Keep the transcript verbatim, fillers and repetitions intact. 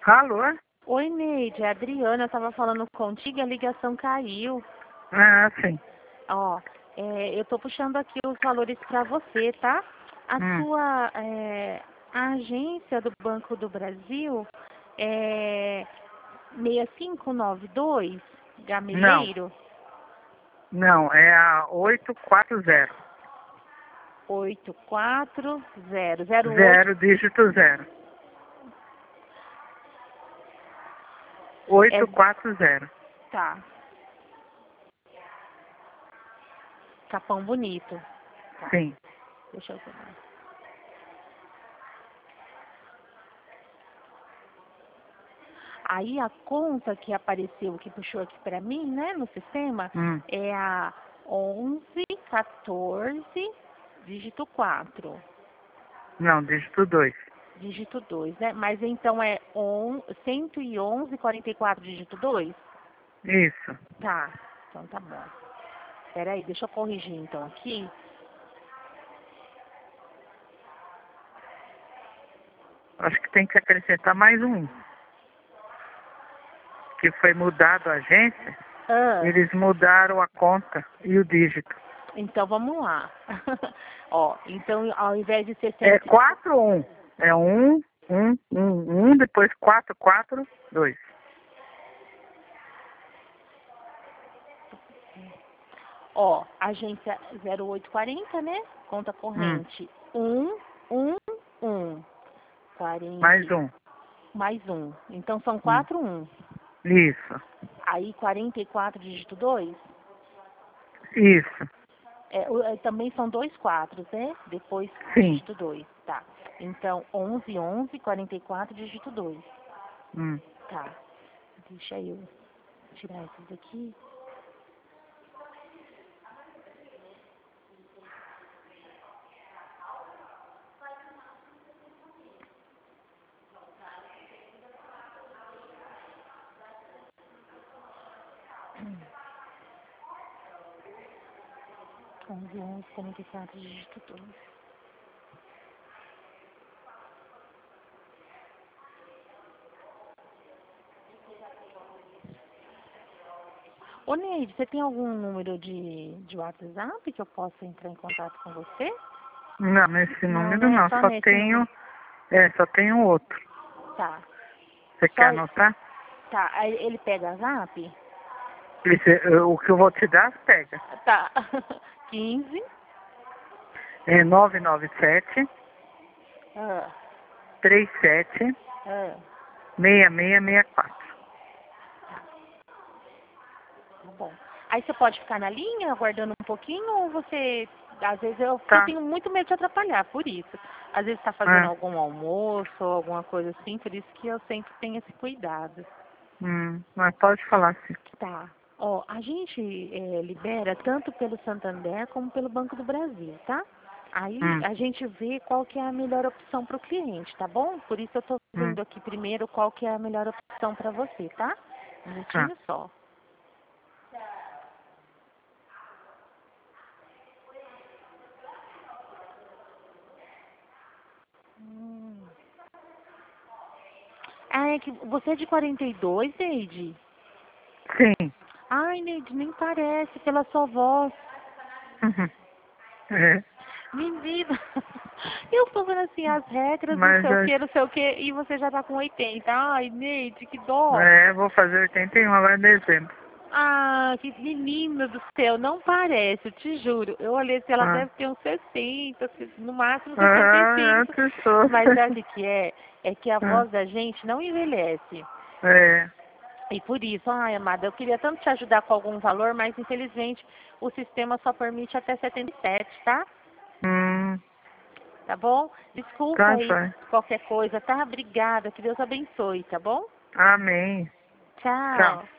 Alô? Oi, Neide, é a Adriana, eu tava falando contigo e a ligação caiu. Ah, sim. Ó, é, eu tô puxando aqui os valores pra você, tá? A Hum. sua é, a agência do Banco do Brasil é seis cinco nove dois, Não, Gameleiro, não, é a oito quatro zero. oito quatro zero zero oito. Zero, dígito zero. Oito É, quatro zero. tá. Capão bonito. Tá, Sim. deixa eu ver. Aí a conta que apareceu, que puxou aqui pra mim, né, no sistema, Hum. é a onze quatorze, dígito quatro, Não, dígito dois. dígito dois, né? Mas então é on, cento e onze, quarenta e quatro, dígito dois? Isso. Tá, então tá bom. Peraí, deixa eu corrigir então aqui. Acho que tem que acrescentar mais um. Que foi mudado a agência. Ah, Eles mudaram a conta e o dígito. então vamos lá. Ó, então ao invés de ser É cento... quatro um. É um, um, um, um, depois quatro, quatro, dois. Ó, agência zero oito quarenta, né? Conta Hum. corrente um um um. Mais quarenta, um. mais um. Então são Hum. quatro um. Isso. Aí quarenta e quatro, dígito dois. Isso. É, o- é, também são dois quatro, né? Depois Sim. dígito dois. Tá. Então onze onze, quarenta e quatro, dígito dois. Hum. Tá. Deixa eu tirar esses daqui. onze onze, quarenta e quatro, dígito dois. Ô, Neide, você tem algum número de, de WhatsApp que eu possa entrar em contato com você? Não, nesse Não, número né? não. Só Só nesse número. tenho. É, só tenho outro. Tá. Você Só, quer anotar? tá. Aí ele pega zap? Esse, eh, o que eu vou te dar, pega. Tá. quinze. É nove nove sete, Ah, três sete, ah, seis seis seis quatro. tá bom. Aí você pode ficar na linha aguardando um pouquinho ou você. Às vezes eu, porque eu Tá. tenho muito medo de atrapalhar, por isso. Às vezes está fazendo Ah, algum almoço ou alguma coisa assim, por isso que eu sempre tenho esse cuidado. hum, mas pode falar sim. Tá. Ó, a gente eh, libera tanto pelo Santander como pelo Banco do Brasil, tá? Aí Hum, a gente vê qual que é a melhor opção para o cliente, tá bom? Por isso eu tô hum, vendo aqui primeiro qual que é a melhor opção para você, tá? Um tá. minutinho só. Hum. Ah, é que você é de quarenta e dois, Neide? Sim. Ai, Neide, nem parece pela sua voz. Uhum. É, Menina, eu tô vendo assim as regras, não mas sei o eu, que, não sei o que, e você já tá com oitenta. Ai, Neide, que dó. é, vou fazer oitenta e um agora em dezembro. Ah, que menina do céu, não parece, eu te juro. Eu olhei assim, ela Ah, deve ter uns sessenta, no máximo sessenta e ah, cinco. antes sou. Mas sabe o que é? É que a Ah, voz da gente não envelhece. é, E por isso, ai, amada, eu queria tanto te ajudar com algum valor, mas infelizmente o sistema só permite até setenta e sete, tá? hum, Tá bom? Desculpa tá, aí vai. qualquer coisa, tá? Obrigada, que Deus abençoe, tá bom? Amém. Tchau. Tchau.